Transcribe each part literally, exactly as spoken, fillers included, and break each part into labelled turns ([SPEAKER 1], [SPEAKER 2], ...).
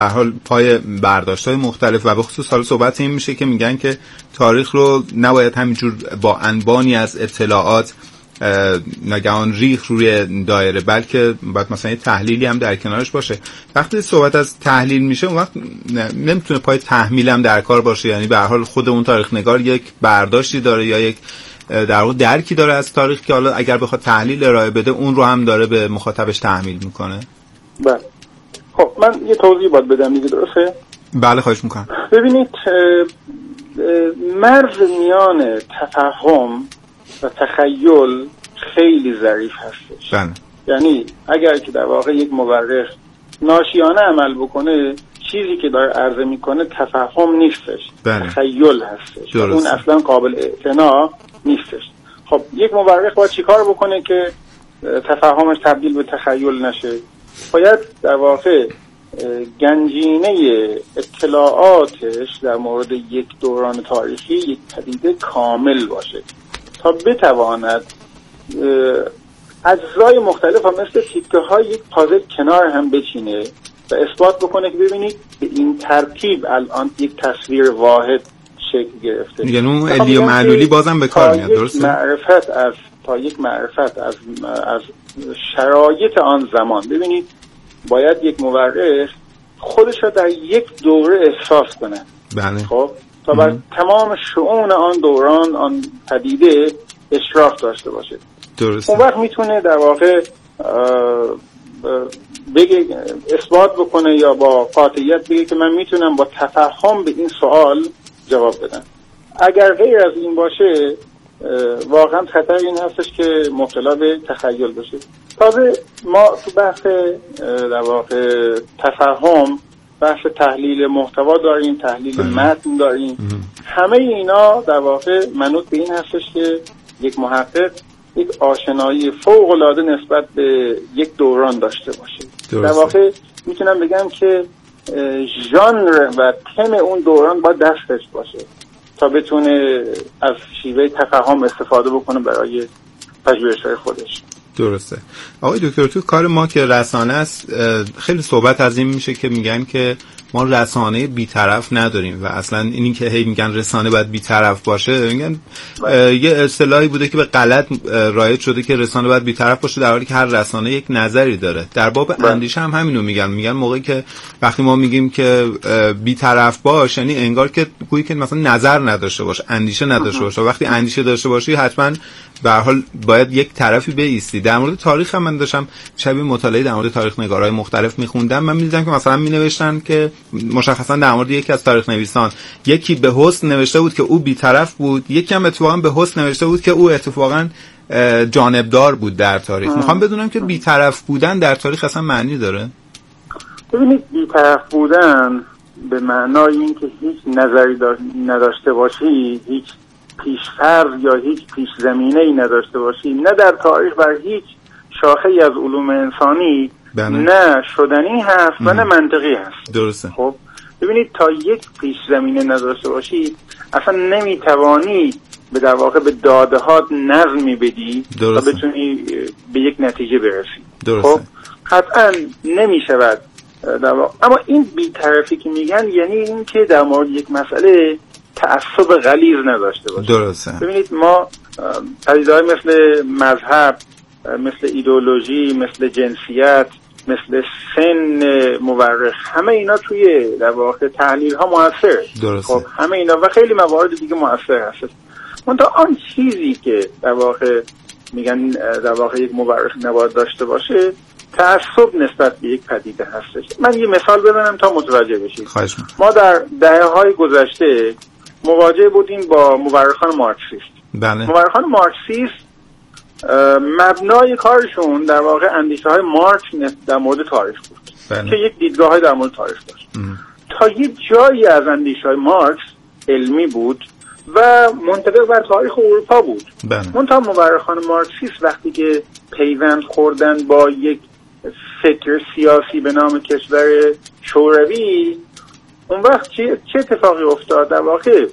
[SPEAKER 1] در حال پای برداشت‌های مختلف و به خصوص حال صحبت این میشه که میگن که تاریخ رو نباید همینجور با انبانی از اطلاعات ناگهان ریخ روی دایره، بلکه باید مثلا یه تحلیلی هم در کنارش باشه. وقتی صحبت از تحلیل میشه اون وقت نمیتونه پای تحمیل هم در کار باشه، یعنی به هر حال خود اون تاریخ نگار یک برداشتی داره یا یک در واقع درکی داره از تاریخ که حالا اگر بخواد تحلیل ارائه بده اون رو هم داره به مخاطبش تحمیل میکنه.
[SPEAKER 2] بله. خب من یه توضیح باید بدم دیگه، درسته؟
[SPEAKER 1] بله خواهش میکنم.
[SPEAKER 2] ببینید مرز میان تفهم و تخیل خیلی ظریف هستش.
[SPEAKER 1] بله.
[SPEAKER 2] یعنی اگر که در واقع یک مورخ ناشیانه عمل بکنه، چیزی که داره عرضه میکنه تفهم نیستش.
[SPEAKER 1] بله.
[SPEAKER 2] تخیل هستش.
[SPEAKER 1] درسته.
[SPEAKER 2] اون اصلا قابل اعتنا نیستش. خب یک مورخ باید چیکار بکنه که تفهمش تبدیل به تخیل نشه؟ باید در واقع گنجینه اطلاعاتش در مورد یک دوران تاریخی، یک پدیده کامل باشه تا بتواند اجزای مختلف هم مثل تیکه های یک پازل کنار هم بچینه و اثبات بکنه که ببینید به این ترتیب الان یک تصویر واحد شکل گرفته.
[SPEAKER 1] یعنی اون علی و معلولی بازم به کار میاد، درسته؟
[SPEAKER 2] معرفت از تا یک معرفت از از شرایط آن زمان، ببینید باید یک مورخ خودش را در یک دوره احساس کنه.
[SPEAKER 1] بله.
[SPEAKER 2] خب تا بر تمام شؤون آن دوران، آن پدیده اشراف داشته باشه.
[SPEAKER 1] درسته.
[SPEAKER 2] اون وقت میتونه در واقع بگه، اثبات بکنه یا با قاطعیت بگه که من میتونم با تفهم به این سوال جواب بدم. اگر غیر از این باشه واقعا خطر این هستش که مبتلا به تخیل بشه. تازه ما تو بحث در واقع تفهم بحث تحلیل محتوا داریم، تحلیل متن داریم. همه اینا در واقع منوط به این هستش که یک محقق یک آشنایی فوق‌العاده نسبت به یک دوران داشته باشه.
[SPEAKER 1] درسته.
[SPEAKER 2] در واقع میتونم بگم که ژانر و تم اون دوران باید دستش باشه تا بتونه از شیوه تفهم استفاده بکنه برای پژوهش‌های خودش.
[SPEAKER 1] درسته. آقای دکتر، تو کار ما که رسانه است خیلی صحبت از این میشه که میگن که ما رسانه بی‌طرف نداریم و اصلا اینی که هی میگن رسانه باید بی‌طرف باشه، میگن یه اصطلاحی بوده که به غلط رایج شده که رسانه باید بی‌طرف باشه، در حالی که هر رسانه یک نظری داره. در باب اندیشه هم همینو میگن. میگن موقعی که وقتی ما میگیم که بی‌طرف باش، یعنی انگار که گویی که مثلا نظر نداشته باشه، اندیشه نداشته باشه. وقتی اندیشه داشته باشی حتما به هر حال باید یک طرفی بایستی. در مورد تاریخ هم من داشتم شبیه مطالعه در مورد تاریخ نگارای مختلف میخوندم، من می‌دیدم که مثلا مینوشتن که مشخصا در مورد یکی از تاریخ نویسان، یکی به حسن نوشته بود که او بی‌طرف بود، یکی هم اتفاقا به حسن نوشته بود که او اتفاقا جانبدار بود در تاریخ. میخوام بدونم که بی‌طرف بودن در تاریخ اصلا معنی داره؟
[SPEAKER 2] ببینید، بی‌طرف بودن به معنای این که هیچ نظری نداشته باشی، هیچ پیش‌فرض یا هیچ پیش زمینه‌ای نداشته باشی، نه در تاریخ بر هیچ شاخه‌ای از علوم انسانی بله. نه شدنی هست و نه منطقی هست.
[SPEAKER 1] درسته.
[SPEAKER 2] خب ببینید، تا یک پیش زمینه نداشته باشی اصلا نمیتوانی به در واقع به داده‌هات نظمی بدی و بتونی به یک نتیجه برسی.
[SPEAKER 1] درسته.
[SPEAKER 2] خب قطعا نمیشود در واقع. اما این بی‌طرفی که میگن یعنی این که در مورد یک مسئله تعصب غلیظ نداشته باشه.
[SPEAKER 1] درسته.
[SPEAKER 2] ببینید، ما پدیده‌های مثل مذهب، مثل ایدئولوژی، مثل جنسیت، مثل سن مورخ، همه اینا توی در واقع تحلیل ها موثر.
[SPEAKER 1] درسته.
[SPEAKER 2] خب همه اینا و خیلی موارد دیگه موثر هست. منتها آن چیزی که در واقع میگن در واقع یک مورخ نباید داشته باشه تعصب نسبت به یک پدیده هستش. من یه مثال بزنم تا متوجه بشید.
[SPEAKER 1] خواهش می‌کنم.
[SPEAKER 2] ما در دهه‌های گذشته مواجه بودیم با مورخان مارکسیست.
[SPEAKER 1] بله.
[SPEAKER 2] مورخان مارکسیست مبنای کارشون در واقع اندیشه های مارکس در مورد تاریخ بود. بله. که یک دیدگاه های در مورد تاریخ داشت. ام. تا یک جایی از اندیشه های مارکس علمی بود و منطبق بر تاریخ اروپا بود.
[SPEAKER 1] بله.
[SPEAKER 2] منتها مورخان مارکسیست وقتی که پیوند خوردن با یک فکر سیاسی به نام کشور شوروی، اون وقت چه اتفاقی افتاد؟ در واقع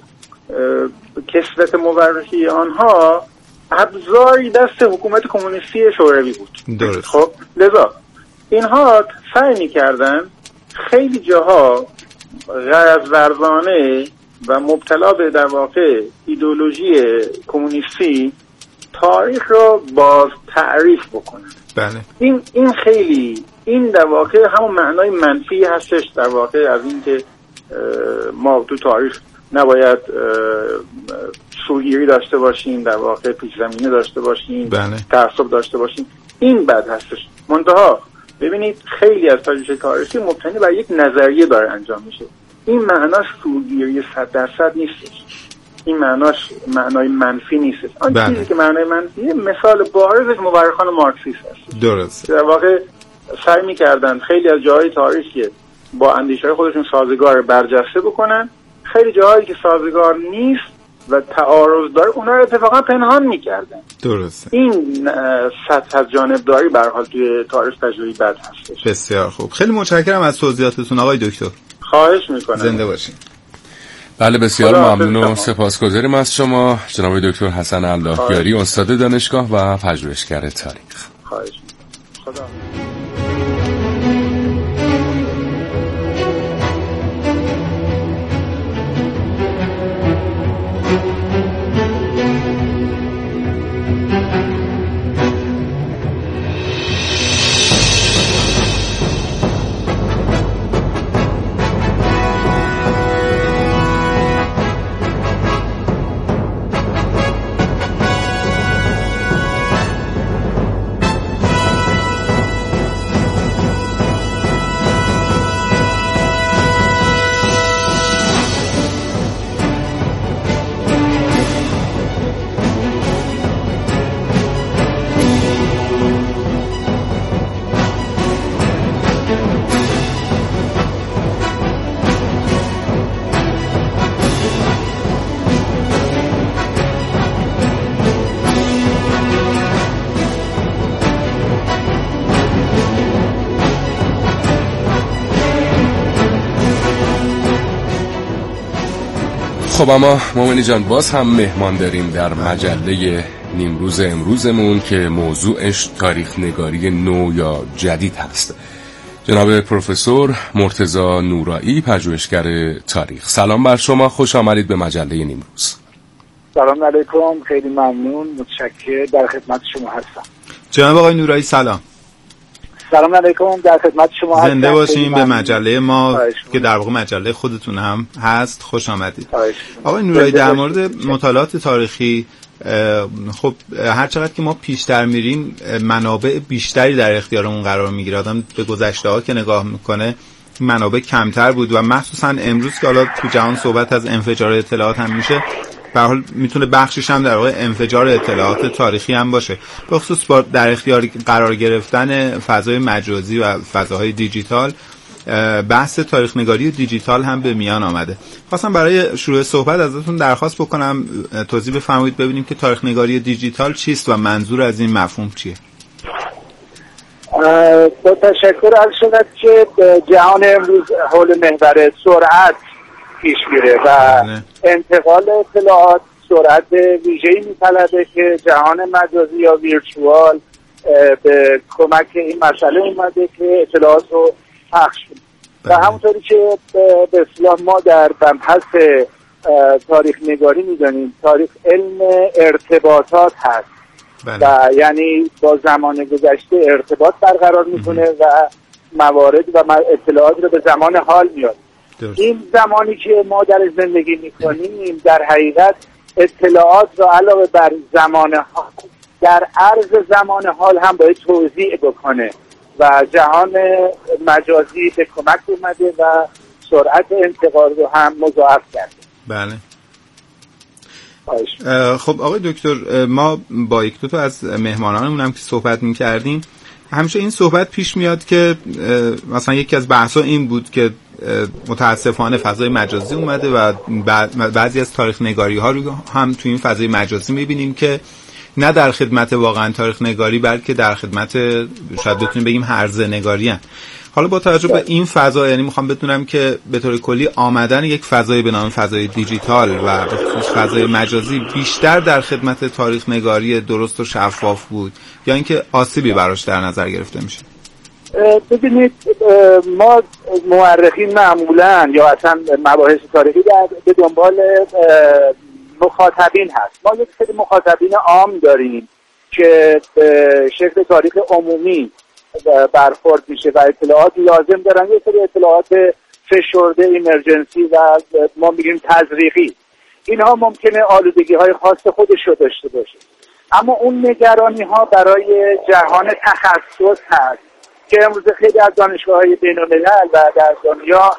[SPEAKER 2] کسوت مورخی آنها ابزاری دست حکومت کمونیستی شوروی بود.
[SPEAKER 1] درست.
[SPEAKER 2] خب لذا اینها سعی می‌کردن خیلی جاها غرض ورزانه و مبتلا به در واقع ایدئولوژی کمونیستی تاریخ رو باز تعریف بکنن.
[SPEAKER 1] بله. این
[SPEAKER 2] این خیلی این در واقع همون معنای منفی هستش در واقع از این که ما تو تاریخ نباید سوگیری داشته باشیم، در واقع پیش زمینه داشته باشیم،
[SPEAKER 1] بله.
[SPEAKER 2] تعصب داشته باشیم. این بد هستش. منتها ببینید خیلی از تاریخ تاریخی مبتنی بر یک نظریه داره انجام میشه. این معناش سوگیری صد درصد نیستش. این معناش معنای منفی نیستش. آن بله. چیزی که معنای منفیه مثال بارزش مورخان مارکسیست است.
[SPEAKER 1] درست.
[SPEAKER 2] در واقع سعی می‌کردن خیلی از جاهای تاریخ که با اندیشه‌های خودشون سازگار برجسته بکنن، خیلی جاهایی که سازگار نیست و تعارض داره اونها رو اتفاقا پنهان می‌کردن.
[SPEAKER 1] درست.
[SPEAKER 2] این سطح از جانبداری به هر حال توی تاریخ تجربی بد هستش.
[SPEAKER 1] بسیار خوب. خیلی متشکرم از توضیحاتتون آقای دکتر.
[SPEAKER 2] خواهش می‌کنم.
[SPEAKER 1] زنده باشین.
[SPEAKER 3] بله بسیار ممنون و سپاسگزاریم از شما جناب دکتر حسن اللهیاری، استاد دانشگاه و پژوهشگر تاریخ.
[SPEAKER 2] خواهش می‌کنم. خدا
[SPEAKER 3] خب اما مومنی جان باز هم مهمان داریم در مجله نیمروز امروزمون که موضوعش تاریخ نگاری نو یا جدید هست. جناب پروفسور مرتضی نورایی، پژوهشگر تاریخ، سلام بر شما، خوش آمدید به مجله نیمروز.
[SPEAKER 4] سلام علیکم، خیلی ممنون، متشکرم، در خدمت شما هستم.
[SPEAKER 1] جناب آقای نورایی سلام.
[SPEAKER 4] سلام علیکم، در خدمت شما هستم.
[SPEAKER 1] زنده باشین به مجله ما که در واقع مجله خودتون هم هست، خوش آمدید. آقای نورایی در مورد مطالعات تاریخی، خب هر چقدر که ما پیشتر میریم منابع بیشتری در اختیارمون قرار میگیره. آدم به گذشته ها که نگاه میکنه منابع کمتر بود و مخصوصا امروز که حالا تو جهان صحبت از انفجار اطلاعات هم میشه، به هر حال میتونه بخشش هم در واقع انفجار اطلاعات تاریخی هم باشه، به خصوص با در اختیار قرار گرفتن فضای مجازی و فضاهای دیجیتال بحث تاریخ نگاری دیجیتال هم به میان آمده. خواستم برای شروع صحبت ازتون درخواست بکنم توضیح بفرمایید ببینیم که تاریخ نگاری دیجیتال چیست و منظور از این مفهوم چیه؟
[SPEAKER 4] با تشکر عرض شود که جهان امروز حول محور سرعت پیش میره و انتقال اطلاعات سرعت ویژه‌ای میطلبه که جهان مجازی یا ویرچوال به کمک این مسئله اومده که اطلاعات رو پخش کنه. و همونطوری که به اصطلاح ما در مبحث تاریخ نگاری میدونیم تاریخ علم ارتباطات هست. بله. و یعنی با زمان گذشته ارتباط برقرار میکنه و موارد و اطلاعات رو به زمان حال میاد. درست. این زمانی که ما در زندگی میکنیم در حقیقت اطلاعات رو علاوه بر زمان حال در عرض زمان حال هم باید توزیع بکنه و جهان مجازی به کمک اومده و سرعت انتقال رو هم مضاعف کرده.
[SPEAKER 1] بله. خب آقای دکتر، ما با یک دو تا از مهمانانمون هم که صحبت می‌کردیم همیشه این صحبت پیش میاد که مثلا یکی از بحث‌ها این بود که متاسفانه فضای مجازی اومده و بعضی از تاریخ نگاری ها رو هم تو این فضای مجازی می‌بینیم که نه در خدمت واقعا تاریخ نگاری بلکه در خدمت شاید بتونیم بگیم هرزه نگاری هن. حالا با توجه به این فضا، یعنی میخوام بدونم که به طور کلی آمدن یک فضای به نام فضای دیجیتال و به خصوص فضای مجازی بیشتر در خدمت تاریخ نگاری درست و شفاف بود یا اینکه آسیبی براش در نظر گرفته میشه؟
[SPEAKER 4] ببینید ما مورخین معمولا یا اصلا مباحث تاریخی در به دنبال مخاطبین هست. ما یک سری مخاطبین عام داریم که به شکل تاریخ عمومی برخورد میشه و اطلاعات لازم دارن، یک سری اطلاعات فشرده ایمرجنسی و ما میگیم تزریقی. اینها ممکنه آلودگی های خاص خودش رو داشته باشه، اما اون نگرانی ها برای جهان تخصص هست که امروز خیلی از دانشگاه‌های بین‌الملل و در دنیا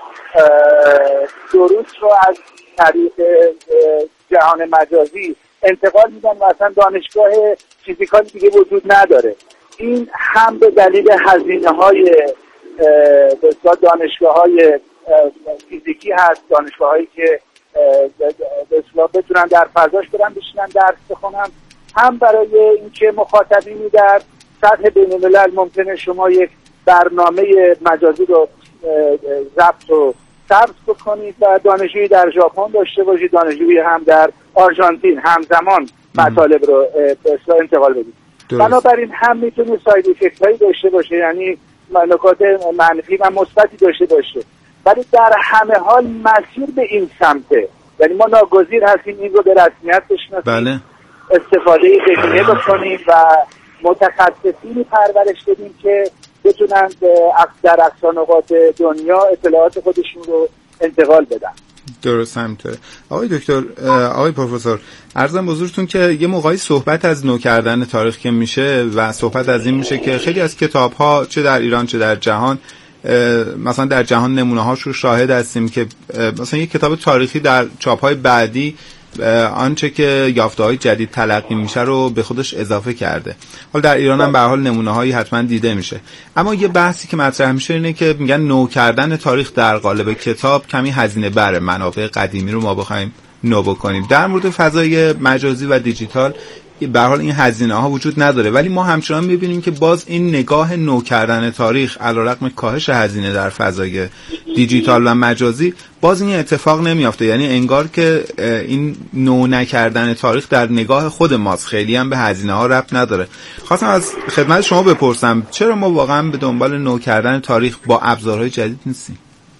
[SPEAKER 4] دروس رو از طریق جهان مجازی انتقال میدن و اصلا دانشگاه فیزیکال دیگه وجود نداره. این هم به دلیل هزینه‌های بسیار دانشگاه‌های فیزیکی هست، دانشگاه‌هایی که بسیار بتونن در فضاش برن بشینن درس بخونن، هم برای اینکه مخاطبینی در سطح بین‌الملل ممکنه شما یک برنامه مجازی رو ضبط و ثبت بکنید و دانشجویی در ژاپن داشته باشید، دانشجویی هم در آرژانتین همزمان مطالب رو به اصطلاح انتقال بدید. بنابراین هم میتونه ساید افکت هایی داشته باشه، یعنی نکات منفی و مثبتی داشته باشه، ولی در همه حال مسیر به این سمته. یعنی ما ناگزیر هستیم این رو به رسمیت بشناسیم،
[SPEAKER 1] بله.
[SPEAKER 4] استفاده بهینه بکنیم و متخصصینی پرورش بدیم که بتونن در اقصا نقاط دنیا اطلاعات خودشون رو انتقال بدن.
[SPEAKER 1] درست همینطوره. آقای دکتر، آقای پروفسور، عرضم حضورتون که یه موقعی صحبت از نو کردن تاریخ که میشه و صحبت از این میشه که خیلی از کتاب‌ها چه در ایران چه در جهان، مثلا در جهان نمونه‌هاش رو شاهد هستیم که مثلا یک کتاب تاریخی در چاپ‌های بعدی آنچه که یافته‌های جدید تلقی میشه رو به خودش اضافه کرده. حالا در ایران هم به هر حال نمونه‌هایی حتما دیده میشه، اما یه بحثی که مطرح میشه اینه که میگن نو کردن تاریخ در قالب کتاب کمی هزینه بره، منابع قدیمی رو ما بخوایم نو بکنیم. در مورد فضای مجازی و دیجیتال به هر حال این هزینه ها وجود نداره، ولی ما همچنان میبینیم که باز این نگاه نو کردن تاریخ علیرغم کاهش هزینه در فضای دیجیتال و مجازی باز این اتفاق نمیافته. یعنی انگار که این نو نکردن تاریخ در نگاه خود ماست، خیلی هم به هزینه ها ربط نداره. خواستم از خدمت شما بپرسم چرا ما واقعا به دنبال نو کردن تاریخ با ابزارهای جدید نیستیم؟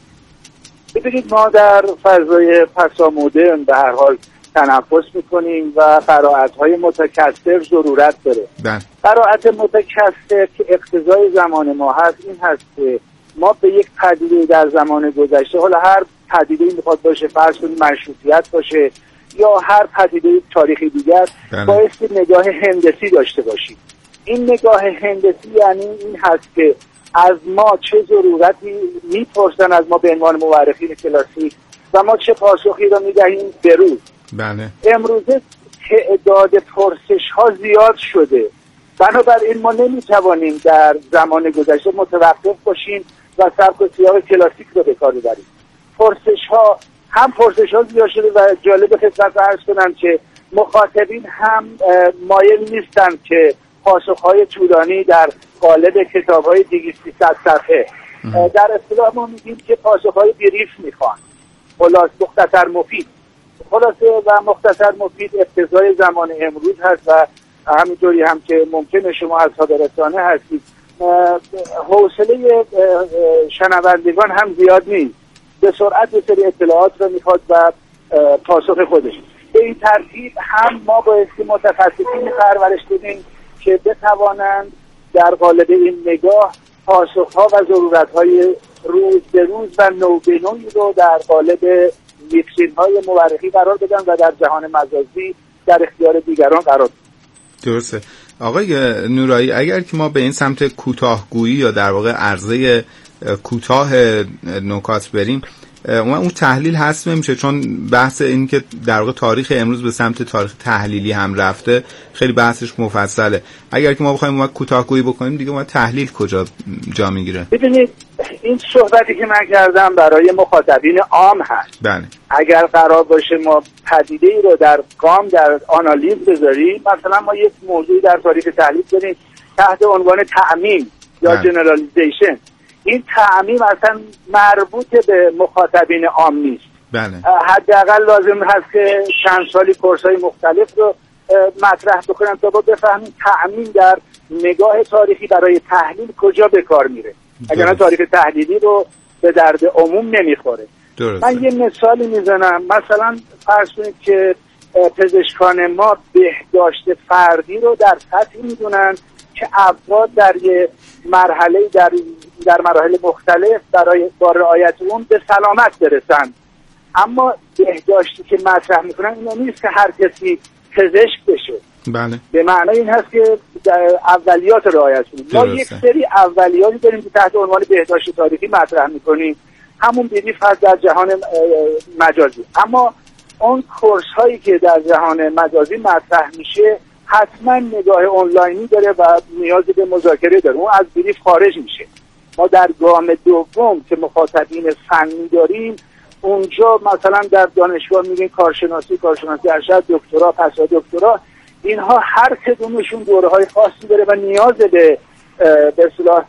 [SPEAKER 4] ببینید ما در فضای پسا مدرن به هر حال تنفس میکنیم و قرائت‌های متکثر ضرورت داره. قرائت متکثر که اقتضای زمان ما هست این هست که ما به یک پدیده در زمان گذشته، حالا هر پدیده میخواد باشه، فرض کنید مشروطیت باشه یا هر پدیده تاریخی دیگر، باید نگاه هندسی داشته باشیم. این نگاه هندسی یعنی این هست که از ما چه ضرورتی میپرسن از ما به عنوان مورخین کلاسیک و ما چه پاسخی رو میدهیم به روز.
[SPEAKER 1] بله.
[SPEAKER 4] امروزه تعداد پرسش ها زیاد شده، بنابراین ما نمیتوانیم در زمان گذشته متوقف باشیم و سبک و سیاق کلاسیک رو به کار ببریم. پرسش ها هم پرسش ها زیاد شده و جالب خدمت عرض کنم که مخاطبین هم مایل نیستن که پاسخ های طولانی در قالب کتاب های دویست سیصد صفحه، در اصطلاح ما میگیم که پاسخ های بریف میخوان، خلاص مختصر مفید. خلاصه و مختصر مفید اقتضای زمان امروز هست و همینطوری هم که ممکنه شما اصحاب رسانه هستید، حوصله شنوندگان هم زیاد نیست، به سرعت به سری اطلاعات رو میخواد و پاسخ خودش. به این ترتیب هم ما بایستی متخصصین پرورش بدیم که بتوانند در قالب این نگاه پاسخها و ضرورتهای روز به روز و نو به نوعی رو در قالب ویترین های مورخی قرار بدن و در جهان مجازی در اختیار دیگران قرار بدن.
[SPEAKER 1] درسته. آقای نورایی، اگر که ما به این سمت کوتاهگویی یا در واقع عرضه کوتاه نکات بریم، اون تحلیل حذف نمیشه، چون بحث این که در واقع تاریخ امروز به سمت تاریخ تحلیلی هم رفته خیلی بحثش مفصله. اگر که ما بخوایم اون کوتاهگویی بکنیم دیگه ما تحلیل کجا جا میگیره؟
[SPEAKER 4] ببینید این صحبتی که من کردم برای مخاطبین عام هست.
[SPEAKER 1] بله.
[SPEAKER 4] اگر قرار باشه ما پدیده‌ای رو در قام در آنالیز بذاریم، مثلا ما یک موضوعی در تاریخ تحلیل داریم تحت عنوان تعمیم یا جنرالیزیشن، این تعمیم اصلا مربوط به مخاطبین عام نیست.
[SPEAKER 1] بله.
[SPEAKER 4] حداقل لازم هست که چند سالی کورس‌های مختلف رو مطرح بکنم تا با بفهمیم تأمین در نگاه تاریخی برای تحلیل کجا به کار میره. اگر تاریخ تحلیلی رو به درد عموم نمیخوره. درسته. من یه مثالی میزنم. مثلا فرض کنید که پزشکان ما بهداشت فردی رو در سطحی میدونن که افراد در یه مرحله در در مراحل مختلف برای با رعایت اون به سلامت برسن، اما بهداشتی که مطرح میکنن این نیست که هر کسی پزشک بشه.
[SPEAKER 1] بله.
[SPEAKER 4] به معنای این هست که در اولیات رعایت کنیم. ما یک سری اولیاتی داریم که تحت عنوان بهداشت تاریخی مطرح میکنیم، همون بیریف هست در جهان مجازی، اما اون کورس هایی که در جهان مجازی مطرح میشه حتما نگاه آنلاینی داره و نیاز به مذاکره داره، اون از بیریف خارج میشه. ما در گام دوم که مخاطبین فنی داریم، اونجا مثلا در دانشگاه میگیم کارشناسی، کارشناسی ارشد، دکترا، پس دکترا، اینها هر کدومشون دوره‌های خاصی داره و نیاز به به اصطلاح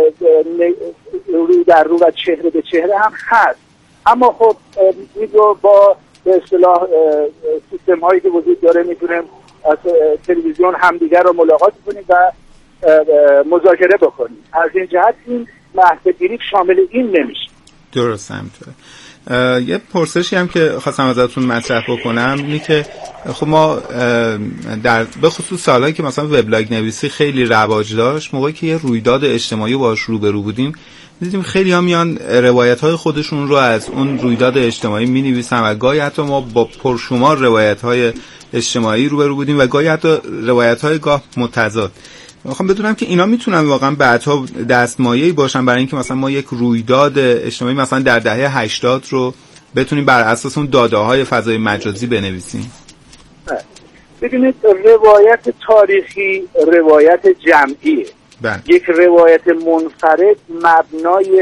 [SPEAKER 4] رو در رو و چهره به چهره هم هست. اما خب این رو با به اصطلاح سیستم هایی که وجود داره میتونیم از تلویزیون همدیگر رو ملاقات کنیم و مذاکره بکنیم. از این جهت این بحث گریپ شامل این نمیشه.
[SPEAKER 1] درست همینطوره. یه پرسشی هم که خواستم ازتون مطرح بکنم اینه که خب ما در به خصوص سالهایی که مثلا وبلاگ نویسی خیلی رواج داشت، موقعی که یه رویداد اجتماعی باهاش روبرو بودیم دیدیم خیلی ها میان روایت‌های خودشون رو از اون رویداد اجتماعی می‌نویسن و گاهی حتی ما با پرشمار روایت‌های اجتماعی روبرو بودیم و گاهی حتی روایت‌های گاه متضاد. میخوام بدونم که اینا میتونن واقعا بعدها دستمایه‌ای باشن برای اینکه مثلا ما یک رویداد اجتماعی مثلا در دهه هشتاد رو بتونیم بر اساس اون داده‌های فضای مجازی بنویسیم.
[SPEAKER 4] ببینید روایت تاریخی روایت جمعیه.
[SPEAKER 1] بله.
[SPEAKER 4] یک روایت منفرد مبنای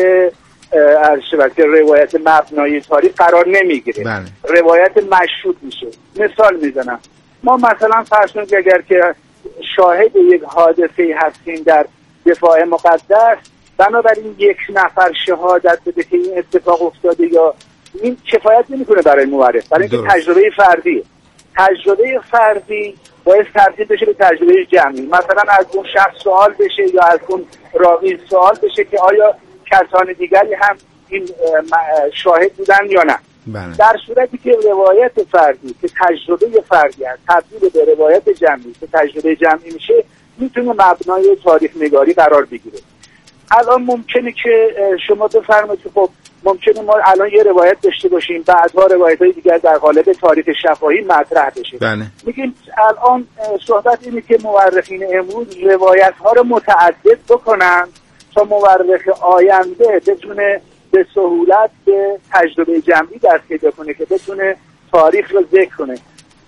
[SPEAKER 4] ارشبت روایت مبنای تاریخ قرار نمیگیره.
[SPEAKER 1] بله.
[SPEAKER 4] روایت مشروط میشه. مثال میزنم، ما مثلا فرض کنید اگر که شاهد یک حادثه هستیم در دفاع مقدس، بنابراین یک نفر شهادت بده که این اتفاق افتاده یا این کفایت نمیکنه برای مورخ، برای اینکه تجربه فردیه. تجربه فردی باید تبدیل بشه به تجربه جمعی. مثلا از اون شخص سوال بشه یا از اون راوی سوال بشه که آیا کسان دیگری هم این شاهد بودن یا نه.
[SPEAKER 1] بله.
[SPEAKER 4] در صورتی که روایت فردی که تجربه فردی است تبدیل به روایت جمعی که تجربه جمعی میشه، میتونه مبنای تاریخ نگاری قرار بگیره. الان ممکنه که شما بفرمایید که خب ممکنه ما الان یه روایت داشته باشیم، بعدها روایت‌های دیگر در قالب تاریخ شفاهی مطرح بشه.
[SPEAKER 1] بله.
[SPEAKER 4] میگیم الان صحبت اینه که مورخین امروز روایت‌ها رو متعدد بکنن تا مورخ آینده بتونه به سهولت به تجربه جمعی دست پیدا کنه که بتونه تاریخ رو ذکر کنه.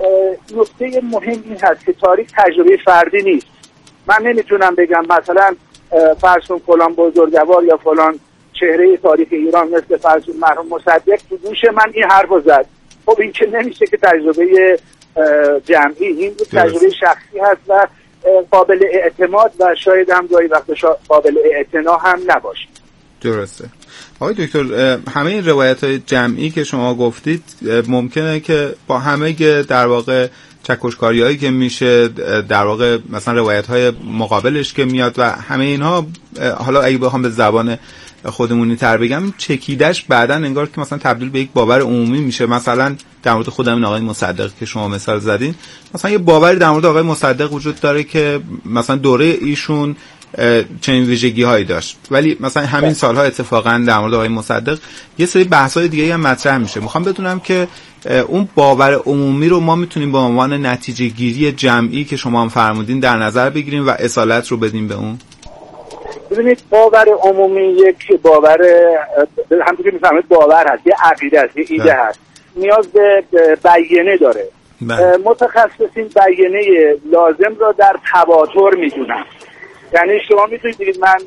[SPEAKER 4] نکته مهم این هست که تاریخ تجربه فردی نیست. من نمیتونم بگم مثلا فرض کن فلان بزرگوار یا فلان چهره تاریخ ایران مثل فرض کن مرحوم مصدق تو گوش من این حرفو زد. خب این که نمیشه که تجربه جمعی، این تجربه شخصی هست و قابل اعتماد و شاید هم گاهی وقتا قابل اعتنا هم نباشه.
[SPEAKER 1] درسته. آقای دکتر، همه این روایت‌های جمعی که شما گفتید ممکنه که با همه در واقع چکشکاری‌هایی که میشه، در واقع مثلا روایت‌های مقابلش که میاد و همه اینها، حالا اگه بخوام به زبان خودمونی تر بگم، چکیدش بعداً انگار که مثلا تبدیل به یک باور عمومی میشه. مثلا در مورد خودم این آقای مصدق که شما مثال زدین، مثلا یه باوری در مورد آقای مصدق وجود داره که مثلا دوره ایشون چنین ویژگی هایی داشت، ولی مثلا همین سالها اتفاقا در مورد آقای مصدق یه سری بحث‌های دیگه هم مطرح میشه. میخوام بدونم که اون باور عمومی رو ما میتونیم به عنوان نتیجه گیری جمعی که شما هم فرمودین در نظر بگیریم و اصالت رو بدیم به اون.
[SPEAKER 4] ببینید باور عمومی یک باور، همونطور که میفهمید باور هست، یه عقیده هست، یه ایده هست، نیاز به بیانیه داره. بله. متخصصین بیانیه لازم را در تواتر میدونن. یعنی شما میتونید بگید من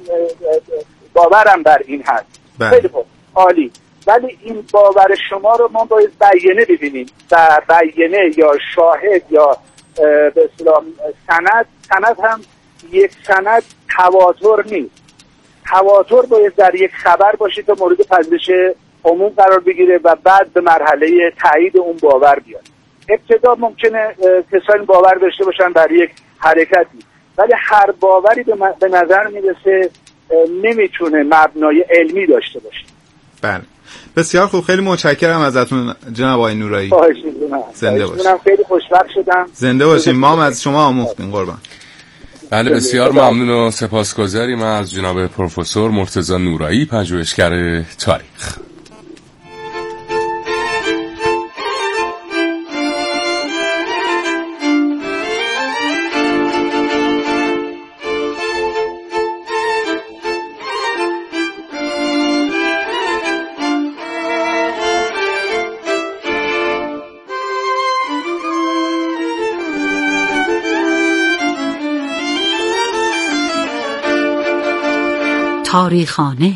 [SPEAKER 4] باورم بر این هست. بله. خیلی خوب، عالی. ولی این باور شما رو ما باید بیانیه ببینیم و بیانیه یا شاهد یا به اصطلاح سند، سند هم یک سند تواتر نیست. تواتر باید در یک خبر باشه تا مورد پذیرش عموم قرار بگیره و بعد به مرحله تایید اون باور بیاد. ابتدا ممکنه کسانی باور داشته باشن در یک حرکتی، ولی هر باوری به نظر میرسه نمیتونه مبنای علمی داشته باشه.
[SPEAKER 1] بله بسیار خوب، خیلی متشکرم ازتون جناب آقای نورایی. زنده باشید.
[SPEAKER 4] من خیلی خوشوقت شدم.
[SPEAKER 1] زنده باشید. ما هم از شما آموختیم قربان.
[SPEAKER 3] بله بسیار ممنون و سپاسگزاریم از جناب پروفسور مرتضی نورایی، پژوهشگر تاریخ.
[SPEAKER 5] تاریخانه.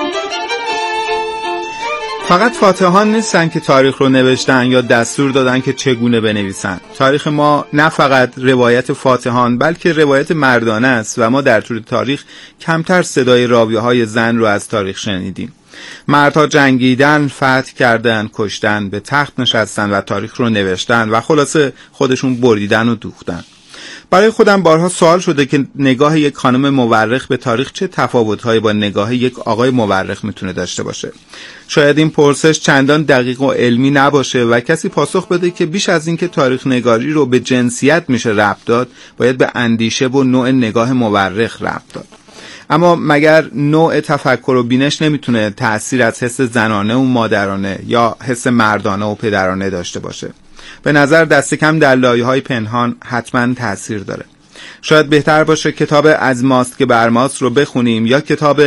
[SPEAKER 1] فقط فاتحان نیستن که تاریخ رو نوشتن یا دستور دادن که چگونه بنویسن. تاریخ ما نه فقط روایت فاتحان بلکه روایت مردانه است و ما در طول تاریخ کمتر صدای راویه‌های زن رو از تاریخ شنیدیم. مردها جنگیدن، فتح کردن، کشتن، به تخت نشستن و تاریخ رو نوشتن و خلاصه خودشون بریدن و دوختن. برای خودم بارها سوال شده که نگاه یک خانم مورخ به تاریخ چه تفاوت‌هایی با نگاه یک آقای مورخ میتونه داشته باشه. شاید این پرسش چندان دقیق و علمی نباشه و کسی پاسخ بده که بیش از این که تاریخ نگاری رو به جنسیت میشه ربط داد، باید به اندیشه و نوع نگاه مورخ ربط داد. اما مگر نوع تفکر و بینش نمیتونه تأثیر از حس زنانه و مادرانه یا حس مردانه و پدرانه داشته باشه؟ به نظر دست کم در لایه‌های پنهان حتما تأثیر داره. شاید بهتر باشه کتاب از ماست که بر ماست رو بخونیم یا کتاب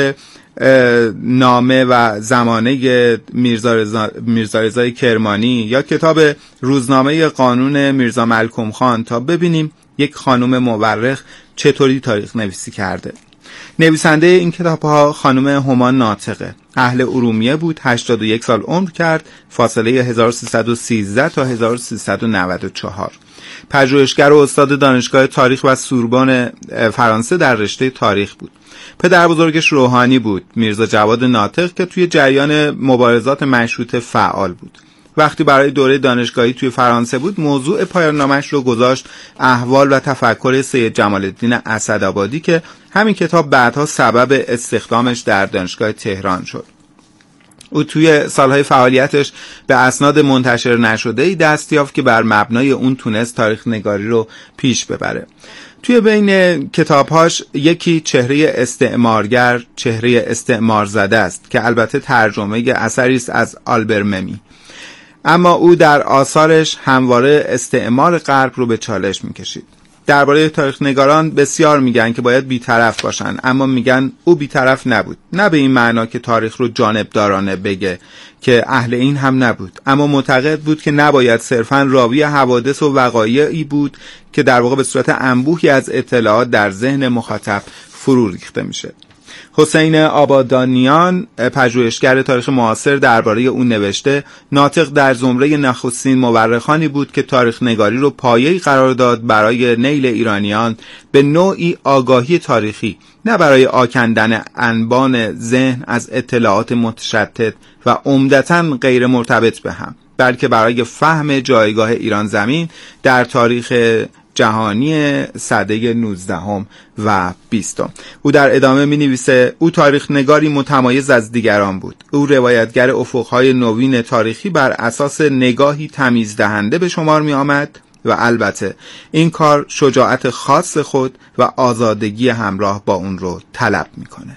[SPEAKER 1] نامه و زمانه میرزا رضا میرزا رضای کرمانی یا کتاب روزنامه قانون میرزا ملکم خان تا ببینیم یک خانم مورخ چطوری تاریخ نویسی کرده. نویسنده این کتاب‌ها خانم هما ناطقه. اهل ارومیه بود، هشتاد و یک سال عمر کرد، فاصله هزار و سیصد و سیزده تا هزار و سیصد و نود و چهار. پژوهشگر و استاد دانشگاه تاریخ و سوربن فرانسه در رشته تاریخ بود. پدر بزرگش روحانی بود، میرزا جواد ناطق، که توی جریان مبارزات مشروطه فعال بود. وقتی برای دوره دانشگاهی توی فرانسه بود، موضوع پایان نامش رو گذاشت احوال و تفکر سید جمال الدین اسدآبادی که همین کتاب بعدها سبب استخدامش در دانشگاه تهران شد. او توی سالهای فعالیتش به اسناد منتشر نشده‌ای دست یافت که بر مبنای اون تونست تاریخ نگاری رو پیش ببره. توی بین کتابهاش یکی چهره استعمارگر، چهره استعمار زده است که البته ترجمه اثری است از آلبر ممی. اما او در آثارش همواره استعمار غرب رو به چالش میکشید. درباره تاریخ نگاران بسیار میگن که باید بی‌طرف باشن، اما میگن او بی‌طرف نبود. نه به این معنا که تاریخ رو جانبدارانه بگه که اهل این هم نبود، اما معتقد بود که نباید صرفاً راوی حوادث و وقایعی بود که در واقع به صورت انبوهی از اطلاعات در ذهن مخاطب فرو ریخته میشه. حسین آبادانیان، پژوهشگر تاریخ معاصر، درباره اون نوشته ناطق در زمره نخستین مورخانی بود که تاریخ نگاری رو پایه‌ای قرار داد برای نیل ایرانیان به نوعی آگاهی تاریخی، نه برای آکندن انبان ذهن از اطلاعات متشتت و عمدتاً غیر مرتبط به هم، بلکه برای فهم جایگاه ایران زمین در تاریخ جهانی سده نوزدهم و بیستم. او در ادامه می نویسه او تاریخ نگاری متمایز از دیگران بود. او روایتگر افقهای نوین تاریخی بر اساس نگاهی تمیز دهنده به شمار می آمد و البته این کار شجاعت خاص خود و آزادگی همراه با اون رو طلب می کنه.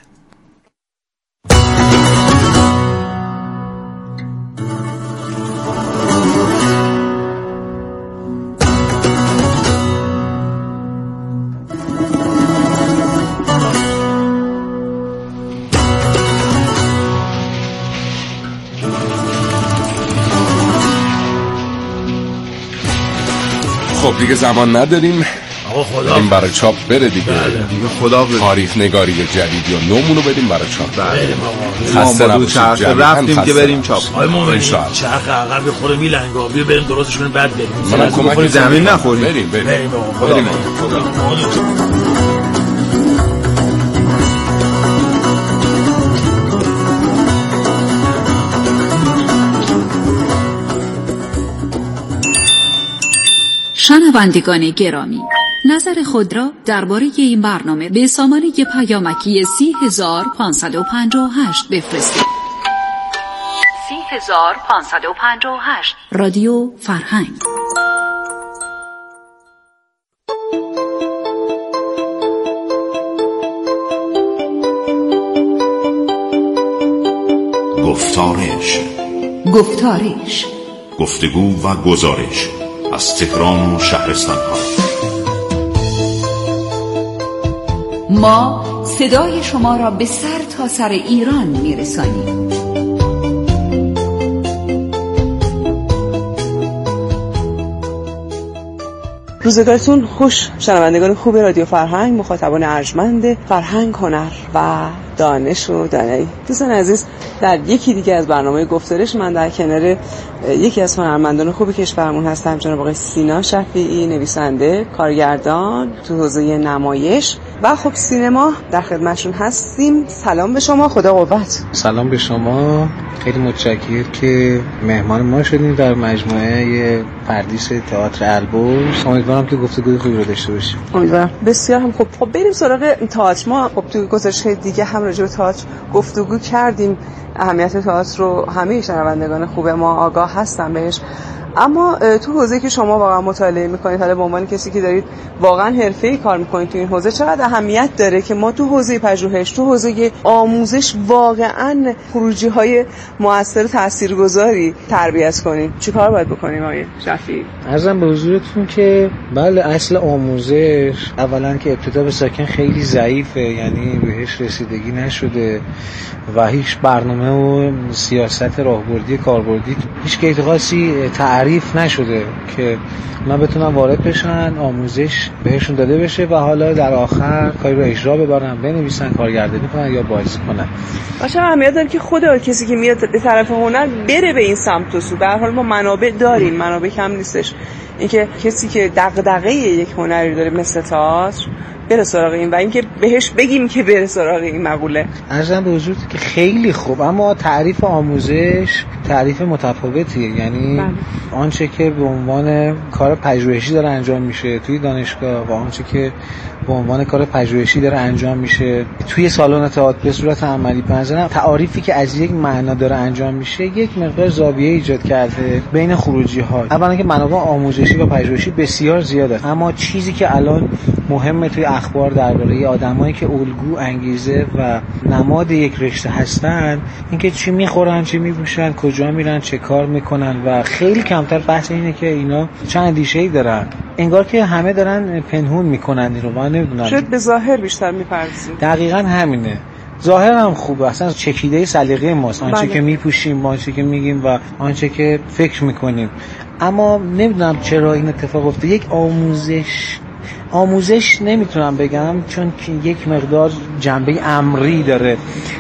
[SPEAKER 3] خب دیگه زمان نداریم،
[SPEAKER 6] آقا خدا
[SPEAKER 3] این برای چاپ بره دیگه.
[SPEAKER 6] بله.
[SPEAKER 1] دیگه خدا بده.
[SPEAKER 3] تاریخ نگاری جدید یا نومونو بدیم برای چاپ.
[SPEAKER 1] بله.
[SPEAKER 3] خسته
[SPEAKER 1] ما
[SPEAKER 3] نباشید.
[SPEAKER 1] چرخ رفتیم که بریم چاپ.
[SPEAKER 6] آقای مومنی چرخ عقب بخوره میلنگا، بیا بریم درستش کنیم بعد بریم.
[SPEAKER 3] منم کمک
[SPEAKER 1] زمین نخوریم.
[SPEAKER 3] بریم بریم.
[SPEAKER 6] بریم خدا.
[SPEAKER 3] بریم.
[SPEAKER 5] شنوندگان گرامی، نظر خود را درباره این برنامه به سامانه پیامکی سی هزار پانصد و پنجاه و هشت بفرستید. سی هزار پانصد و پنجاه و هشت رادیو فرهنگ.
[SPEAKER 7] گفتارش
[SPEAKER 5] گفتارش
[SPEAKER 7] گفتگو و گزارش از تهران و شهرستان‌ها.
[SPEAKER 5] ما صدای شما را به سر تا سر ایران می‌رسانیم.
[SPEAKER 8] روزگارتون خوش شنوندگان خوب رادیو فرهنگ، مخاطبان ارجمند فرهنگ، هنر و دانش و دانایی. دوستان عزیز، در یکی دیگه از برنامه گفتارش من در کنار یکی از هنرمندان خوب کشورمون هستم، جناب آقای سینا شفیعی، نویسنده، کارگردان تو حوزه نمایش و خب سینما. در خدمتشون هستیم. سلام به شما، خدا قوت.
[SPEAKER 9] سلام به شما، خیلی متشکرم که مهمان ما شدین در مجموعه پردیس تئاتر البرز. امیدوارم که گفتگوی خوبی رو داشته باشیم.
[SPEAKER 8] امیدوارم. بسیار هم خوب. خب بریم سراغ تئاتر. ما خب تو گزارش‌های دیگه هم راجع به تئاتر گفتگو کردیم. اهمیت تئاتر رو همه شنوندگان خوب ما آگاه هستن بهش، اما تو حوزه‌ای که شما واقعا مطالعه می‌کنید، حالا به عنوان کسی که دارید واقعا حرفه‌ای کار می‌کنید تو این حوزه، چقدر اهمیت داره که ما تو حوزه پژوهش، تو حوزه آموزش واقعا خروجی‌های مؤثر و تاثیرگذاری تربیت کنیم؟ چیکار باید بکنیم آقای شفیعی؟
[SPEAKER 9] عرضم به حضورتون که بله، اصل آموزش اولا که ابتدا به ساکن خیلی ضعیفه، یعنی بهش رسیدگی نشده و هیچ برنامه و سیاست راهبردی کاربردی هیچ که خاصی تعریف نشده که اونا بتونن وارد بشن، آموزش بهشون داده بشه و حالا در آخر کاری رو اجرا ببرن، بنویسن، کارگردانی کنن یا بازی کنن.
[SPEAKER 8] باشه، اهمیت داره که خود کسی که میاد به طرف هنر بره به این سمت و سو. به هر حال ما منابع داریم، منابع کم نیستش. اینکه کسی که دغدغه یک هنری داره مثل تئاتر بره سراغ این و اینکه بهش بگیم که بره سراغ این مقوله.
[SPEAKER 9] عرضم به حضور که خیلی خوب، اما تعریف آموزش تعریف متفاوتیه. یعنی بله. آنچه که به عنوان کار پژوهشی داره انجام میشه توی دانشگاه و آنچه که به عنوان کار پژوهشی داره انجام میشه توی سالن تئاتر به صورت عملی، به نظرم تعریفی که از یک معنا داره انجام میشه یک مقدار زاویه ایجاد کرده بین خروجی‌ها. اولا که منابع آموزشی و پژوهشی بسیار زیاده، اما چیزی که الان مهمه توی اخبار درباره آدمایی که الگو، انگیزه و نماد یک رشته هستن، اینکه چی میخورن، چی میپوشن، کجا میرن، چه کار میکنن و خیلی کمتر بحث اینه که اینا چه اندیشه‌ای دارن. انگار که همه دارن پنهون میکنن این رو، من نمیدونم.
[SPEAKER 8] شاید به ظاهر بیشتر میپردازیم.
[SPEAKER 9] دقیقاً همینه. ظاهر هم خوبه، اصلا چکیده سلیقه ماست آنچه
[SPEAKER 8] بله.
[SPEAKER 9] که میپوشیم، آنچه که میگیم و آنچه که فکر میکنیم، اما نمیدونم چرا این اتفاق افتاد. یک آموزش آموزش نمیتونم بگم، چون یک مقدار جنبه امری داره.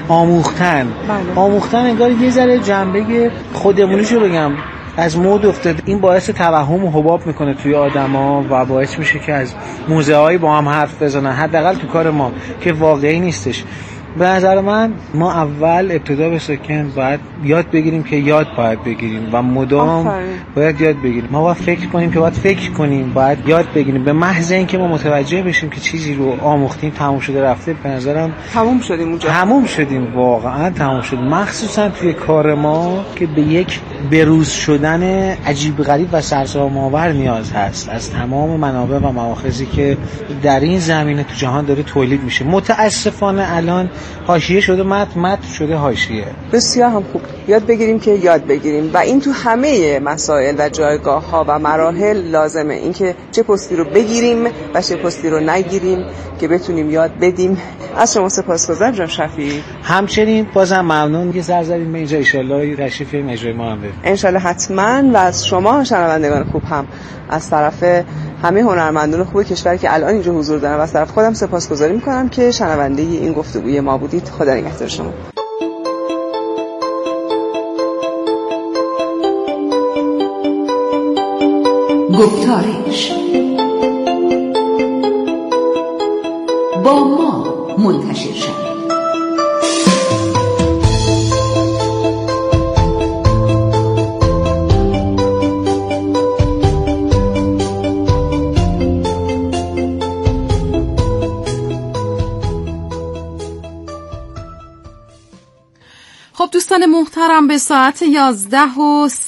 [SPEAKER 9] آموختن
[SPEAKER 8] بله.
[SPEAKER 9] آموختن انگار یه ذره جنبه خودمونیشو بگم از مود افتاد. این باعث توهم و حباب میکنه توی آدما و باعث میشه که از موزه‌هایی با هم حرف بزنن، حداقل تو کار ما، که واقعی نیستش. به نظر من ما اول ابتدا به سکن باید یاد بگیریم که یاد باید بگیریم و مدام آفره. باید یاد بگیریم. ما باید فکر کنیم که باید فکر کنیم، باید یاد بگیریم. به محض اینکه ما متوجه بشیم که چیزی رو آموختیم تموم شده رفته، به نظرم
[SPEAKER 8] تموم شدیم اونجا.
[SPEAKER 9] تموم شدیم، واقعا تموم شدیم. مخصوصا توی کار ما که به یک بروز شدن عجیب غریب و سرسام‌آور نیاز هست از تمام منابع و مآخذی که در این زمینه تو جهان داره تولید میشه. متاسفانه الان حاشیه شده متن، متن شده حاشیه.
[SPEAKER 8] بسیار هم خوب. یاد بگیریم که یاد بگیریم و این تو همه مسائل و جایگاه ها و مراحل لازمه، اینکه چه پستی رو بگیریم و چه پستی رو نگیریم که بتونیم یاد بدیم. از شما سپاسگزارم جناب شفیعی.
[SPEAKER 9] همچنین بازم ممنون که سر زدین به اینجا. ان شاءالله تشریف مجموعه ما هم برید.
[SPEAKER 8] ان شاءالله حتما. و از شما شنوندگان خوب هم از طرف همه هنرمندان خوب کشور که الان اینجا حضور دارن و از طرف خودم سپاسگزاری میکنم که شنونده این گفتگوی ما بودید. خدا نگهدار شما.
[SPEAKER 5] گفتارش با ما منتشر شد.
[SPEAKER 10] دوستان محترم به ساعت یازده و